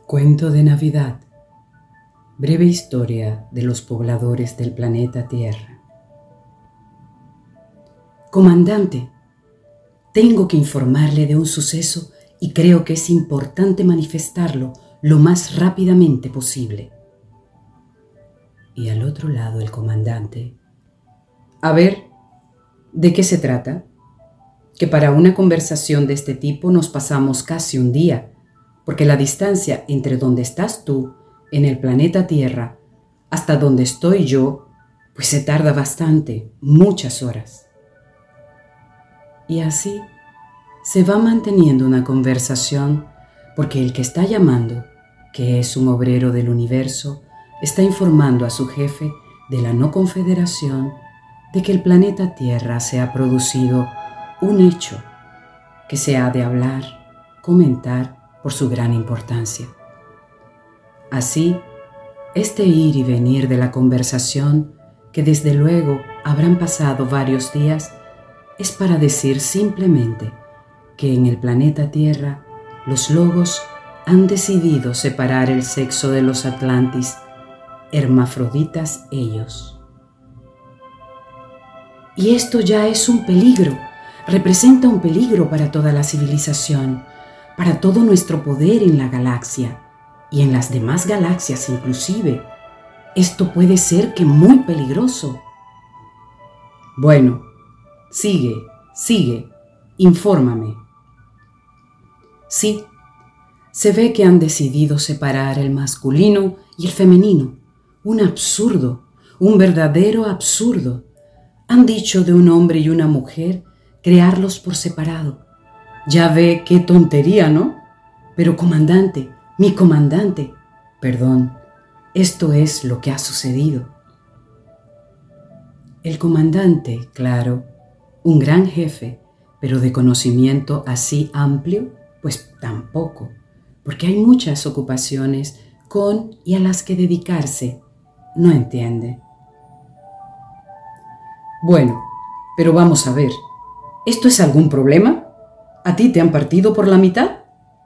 Cuento de Navidad. Breve historia de los pobladores del planeta Tierra. Comandante, tengo que informarle de un suceso y creo que es importante manifestarlo lo más rápidamente posible. Y al otro lado el comandante. A ver, ¿de qué se trata? Que para una conversación de este tipo nos pasamos casi un día, porque la distancia entre donde estás tú, en el planeta Tierra, hasta donde estoy yo, pues se tarda bastante, muchas horas. Y así se va manteniendo una conversación, porque el que está llamando, que es un obrero del universo, está informando a su jefe de la no confederación de que el planeta Tierra se ha producido un hecho que se ha de hablar, comentar, por su gran importancia. Así, este ir y venir de la conversación, que desde luego habrán pasado varios días, es para decir simplemente que en el planeta Tierra los logos han decidido separar el sexo de los Atlantis, hermafroditas ellos. Y esto ya es un peligro, representa un peligro para toda la civilización, para todo nuestro poder en la galaxia y en las demás galaxias inclusive. Esto puede ser que muy peligroso. Bueno, sigue, infórmame. Sí, se ve que han decidido separar el masculino y el femenino. Un absurdo, un verdadero absurdo. Han dicho de un hombre y una mujer crearlos por separado. Ya ve qué tontería, ¿no? Pero comandante, mi comandante, perdón, esto es lo que ha sucedido. El comandante, claro, un gran jefe, pero de conocimiento así amplio, pues tampoco, porque hay muchas ocupaciones con y a las que dedicarse, no entiende. Bueno, pero vamos a ver, ¿esto es algún problema? ¿A ti te han partido por la mitad?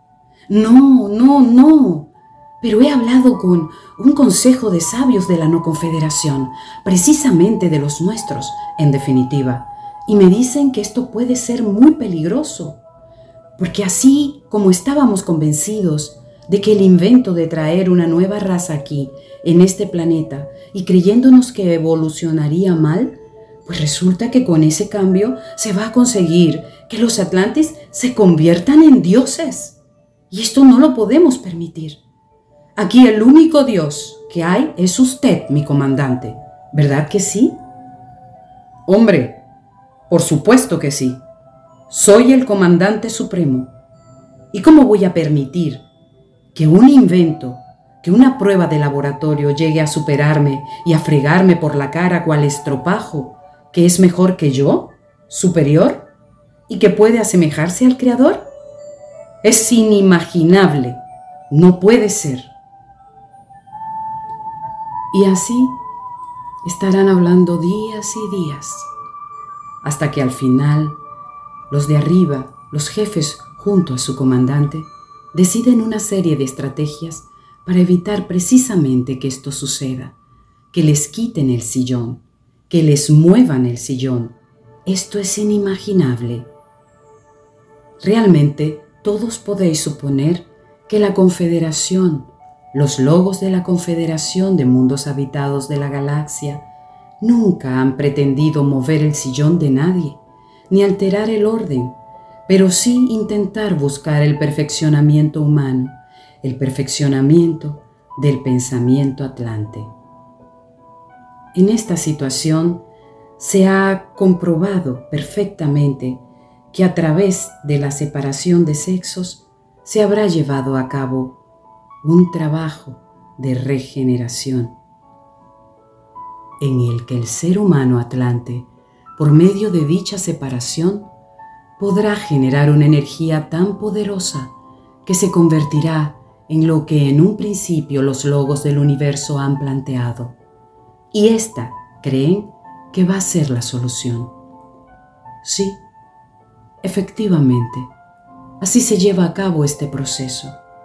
No. Pero he hablado con un consejo de sabios de la no confederación, precisamente de los nuestros, en definitiva, y me dicen que esto puede ser muy peligroso, porque así como estábamos convencidos de que el invento de traer una nueva raza aquí, en este planeta, y creyéndonos que evolucionaría mal, pues resulta que con ese cambio se va a conseguir que los Atlantis se conviertan en dioses. Y esto no lo podemos permitir. Aquí el único dios que hay es usted, mi comandante. ¿Verdad que sí? Hombre, por supuesto que sí. Soy el comandante supremo. ¿Y cómo voy a permitir que un invento, que una prueba de laboratorio llegue a superarme y a fregarme por la cara cual estropajo, que es mejor que yo, superior, y que puede asemejarse al Creador? Es inimaginable, no puede ser. Y así estarán hablando días y días, hasta que al final los de arriba, los jefes junto a su comandante, deciden una serie de estrategias para evitar precisamente que esto suceda, que les quiten el sillón, que les muevan el sillón. Esto es inimaginable. Realmente, todos podéis suponer que la Confederación, los logos de la Confederación de Mundos Habitados de la Galaxia, nunca han pretendido mover el sillón de nadie, ni alterar el orden, pero sí intentar buscar el perfeccionamiento humano, el perfeccionamiento del pensamiento atlante. En esta situación se ha comprobado perfectamente que a través de la separación de sexos se habrá llevado a cabo un trabajo de regeneración en el que el ser humano atlante, por medio de dicha separación, podrá generar una energía tan poderosa que se convertirá en lo que en un principio los logos del universo han planteado. Y esta, creen, que va a ser la solución. Sí, efectivamente, así se lleva a cabo este proceso.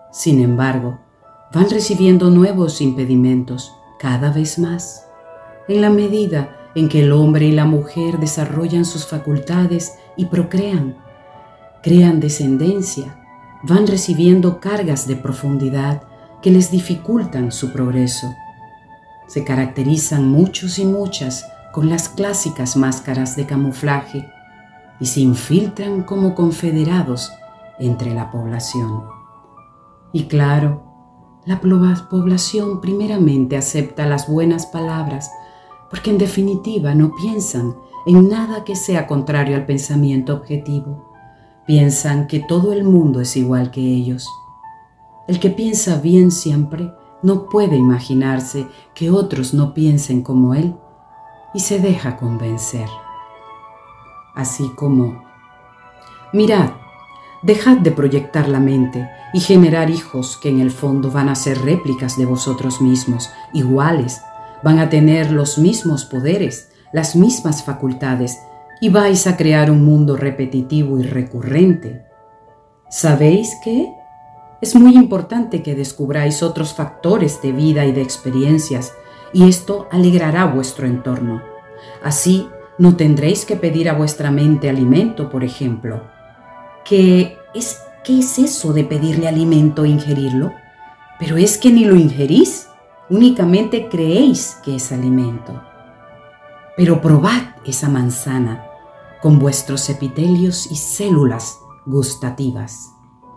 Sin embargo, van recibiendo nuevos impedimentos cada vez más, en la medida en que el hombre y la mujer desarrollan sus facultades y procrean, crean descendencia, van recibiendo cargas de profundidad que les dificultan su progreso. Se caracterizan muchos y muchas con las clásicas máscaras de camuflaje y se infiltran como confederados entre la población. Y claro, la población primeramente acepta las buenas palabras porque en definitiva no piensan en nada que sea contrario al pensamiento objetivo. Piensan que todo el mundo es igual que ellos. El que piensa bien siempre no puede imaginarse que otros no piensen como él y se deja convencer. Así como, mirad, dejad de proyectar la mente y generar hijos que en el fondo van a ser réplicas de vosotros mismos, iguales, van a tener los mismos poderes, las mismas facultades y vais a crear un mundo repetitivo y recurrente. ¿Sabéis qué? Es muy importante que descubráis otros factores de vida y de experiencias y esto alegrará vuestro entorno. Así no tendréis que pedir a vuestra mente alimento, por ejemplo. ¿Qué es eso de pedirle alimento e ingerirlo? Pero es que ni lo ingerís, únicamente creéis que es alimento. Pero probad esa manzana con vuestros epitelios y células gustativas.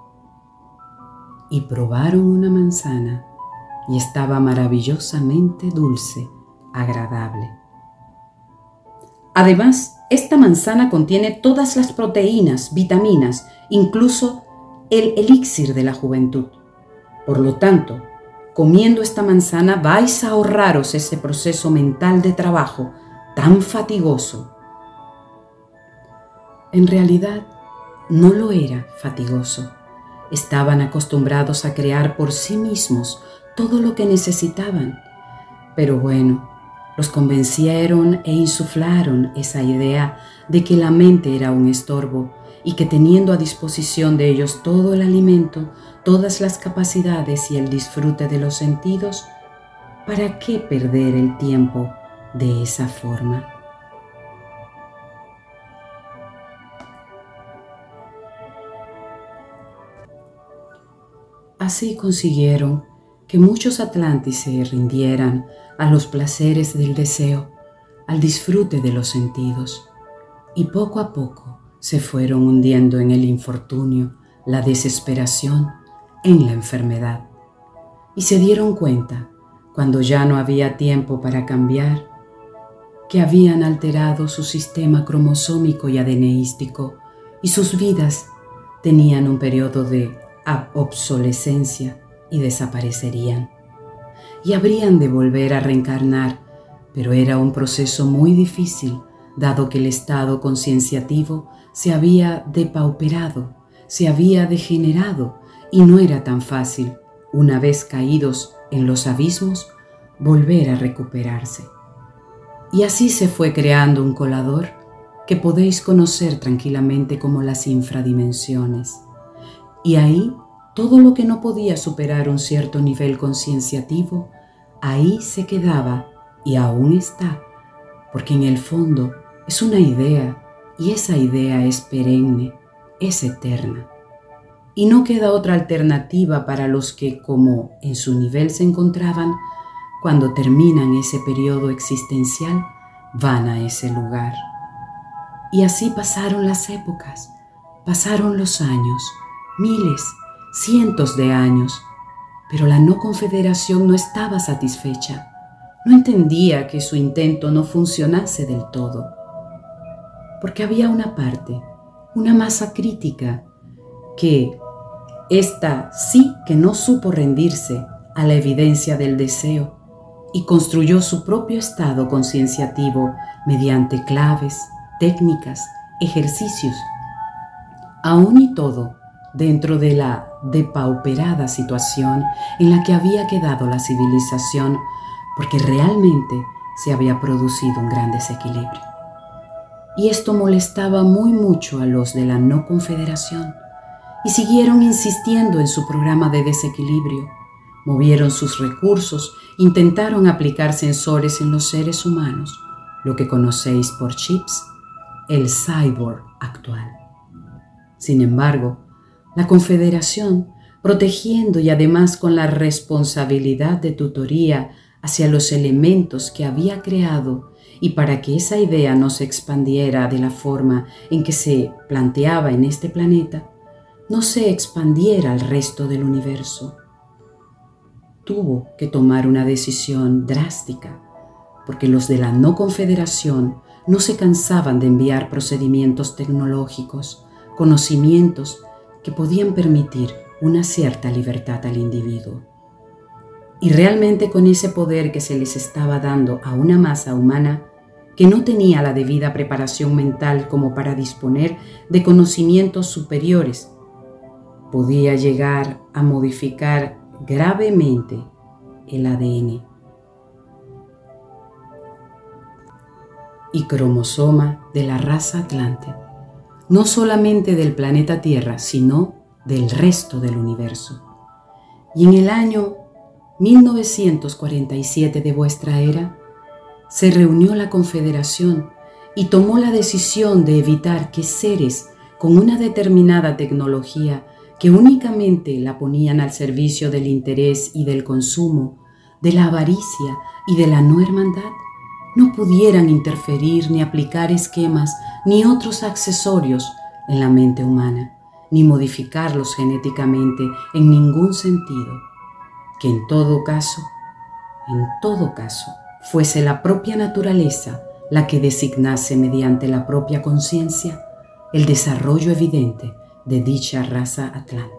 Y probaron una manzana y estaba maravillosamente dulce, agradable. Además, esta manzana contiene todas las proteínas, vitaminas, incluso el elixir de la juventud. Por lo tanto, comiendo esta manzana vais a ahorraros ese proceso mental de trabajo tan fatigoso. En realidad, no lo era fatigoso. Estaban acostumbrados a crear por sí mismos todo lo que necesitaban. Pero bueno, los convencieron e insuflaron esa idea de que la mente era un estorbo y que teniendo a disposición de ellos todo el alimento, todas las capacidades y el disfrute de los sentidos, ¿para qué perder el tiempo de esa forma? Así consiguieron que muchos atlantes se rindieran a los placeres del deseo, al disfrute de los sentidos, y poco a poco se fueron hundiendo en el infortunio, la desesperación, en la enfermedad. Y se dieron cuenta, cuando ya no había tiempo para cambiar, que habían alterado su sistema cromosómico y adeneístico y sus vidas tenían un periodo de obsolescencia y desaparecerían. Y habrían de volver a reencarnar, pero era un proceso muy difícil, dado que el estado concienciativo se había depauperado, se había degenerado y no era tan fácil, una vez caídos en los abismos, volver a recuperarse. Y así se fue creando un colador que podéis conocer tranquilamente como las infradimensiones. Y ahí, todo lo que no podía superar un cierto nivel concienciativo, ahí se quedaba y aún está, porque en el fondo es una idea y esa idea es perenne, es eterna. Y no queda otra alternativa para los que, como en su nivel se encontraban, cuando terminan ese periodo existencial, van a ese lugar. Y así pasaron las épocas, pasaron los años, miles, cientos de años, pero la no confederación no estaba satisfecha, no entendía que su intento no funcionase del todo, porque había una parte, una masa crítica, que esta sí que no supo rendirse a la evidencia del deseo y construyó su propio estado concienciativo mediante claves, técnicas, ejercicios. Aún y todo, dentro de la depauperada situación en la que había quedado la civilización, porque realmente se había producido un gran desequilibrio. Y esto molestaba muy mucho a los de la no confederación, y siguieron insistiendo en su programa de desequilibrio. Movieron sus recursos, intentaron aplicar sensores en los seres humanos, lo que conocéis por chips, el cyborg actual. Sin embargo, la Confederación, protegiendo y además con la responsabilidad de tutoría hacia los elementos que había creado y para que esa idea no se expandiera de la forma en que se planteaba en este planeta, no se expandiera al resto del universo. Tuvo que tomar una decisión drástica, porque los de la no confederación no se cansaban de enviar procedimientos tecnológicos, conocimientos que podían permitir una cierta libertad al individuo. Y realmente con ese poder que se les estaba dando a una masa humana que no tenía la debida preparación mental como para disponer de conocimientos superiores, podía llegar a modificar gravemente el ADN y cromosoma de la raza Atlante, no solamente del planeta Tierra, sino del resto del universo. Y en el año 1947 de vuestra era, se reunió la Confederación y tomó la decisión de evitar que seres con una determinada tecnología que únicamente la ponían al servicio del interés y del consumo, de la avaricia y de la no hermandad, no pudieran interferir ni aplicar esquemas ni otros accesorios en la mente humana, ni modificarlos genéticamente en ningún sentido, que en todo caso, fuese la propia naturaleza la que designase mediante la propia conciencia el desarrollo evidente de dicha raza Atlante.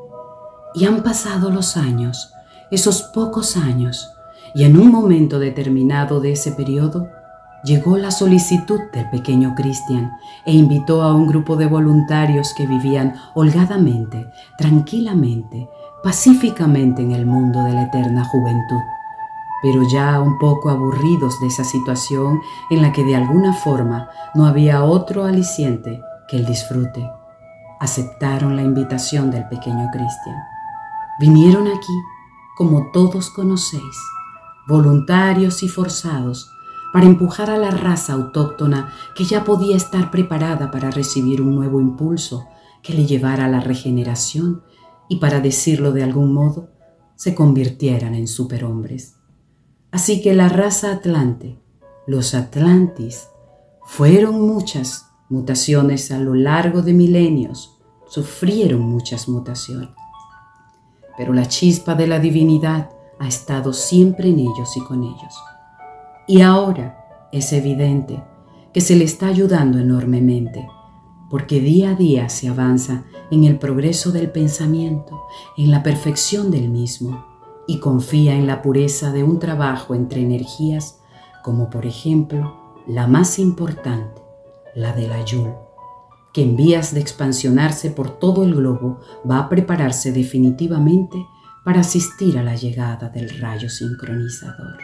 Y han pasado los años, esos pocos años, y en un momento determinado de ese periodo, llegó la solicitud del pequeño Christian e invitó a un grupo de voluntarios que vivían holgadamente, tranquilamente, pacíficamente en el mundo de la eterna juventud, pero ya un poco aburridos de esa situación en la que de alguna forma no había otro aliciente que el disfrute. Aceptaron la invitación del pequeño Christian. Vinieron aquí, como todos conocéis, voluntarios y forzados, para empujar a la raza autóctona que ya podía estar preparada para recibir un nuevo impulso que le llevara a la regeneración y, para decirlo de algún modo, se convirtieran en superhombres. Así que la raza Atlante, los Atlantis, fueron muchas mutaciones a lo largo de milenios, sufrieron muchas mutaciones. Pero la chispa de la divinidad ha estado siempre en ellos y con ellos. Y ahora es evidente que se le está ayudando enormemente, porque día a día se avanza en el progreso del pensamiento, en la perfección del mismo, y confía en la pureza de un trabajo entre energías, como por ejemplo la más importante, la de la Yul, que en vías de expansionarse por todo el globo va a prepararse definitivamente para asistir a la llegada del rayo sincronizador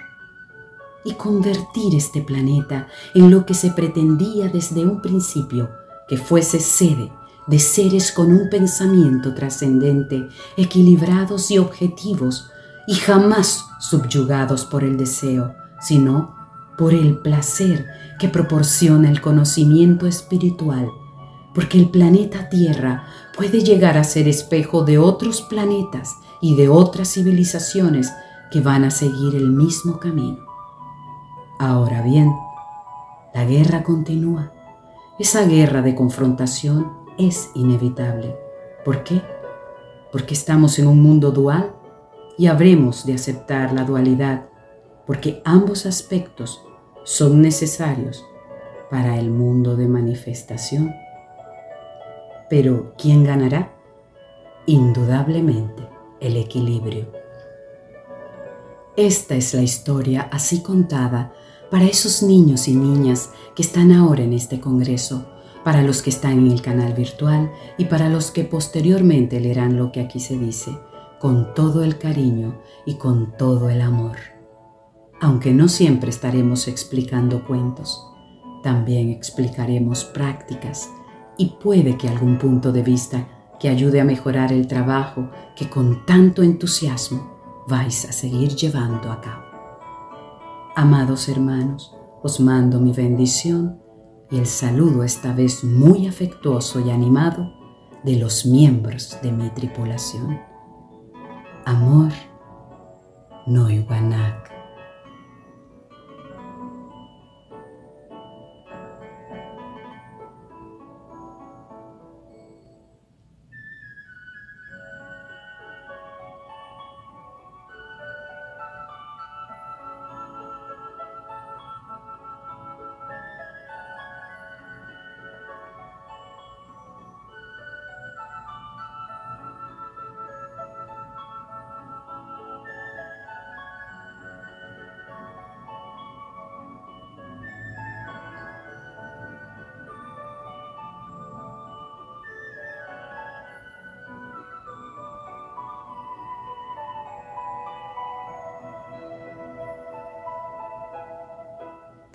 y convertir este planeta en lo que se pretendía desde un principio, que fuese sede de seres con un pensamiento trascendente, equilibrados y objetivos, y jamás subyugados por el deseo, sino por el placer que proporciona el conocimiento espiritual, porque el planeta Tierra puede llegar a ser espejo de otros planetas y de otras civilizaciones que van a seguir el mismo camino. Ahora bien, la guerra continúa. Esa guerra de confrontación es inevitable. ¿Por qué? Porque estamos en un mundo dual y habremos de aceptar la dualidad, porque ambos aspectos son necesarios para el mundo de manifestación. Pero ¿quién ganará? Indudablemente el equilibrio. Esta es la historia así contada para esos niños y niñas que están ahora en este congreso, para los que están en el canal virtual y para los que posteriormente leerán lo que aquí se dice, con todo el cariño y con todo el amor. Aunque no siempre estaremos explicando cuentos, también explicaremos prácticas y puede que algún punto de vista que ayude a mejorar el trabajo que con tanto entusiasmo vais a seguir llevando a cabo. Amados hermanos, os mando mi bendición y el saludo esta vez muy afectuoso y animado de los miembros de mi tripulación. Amor, Noyuganak.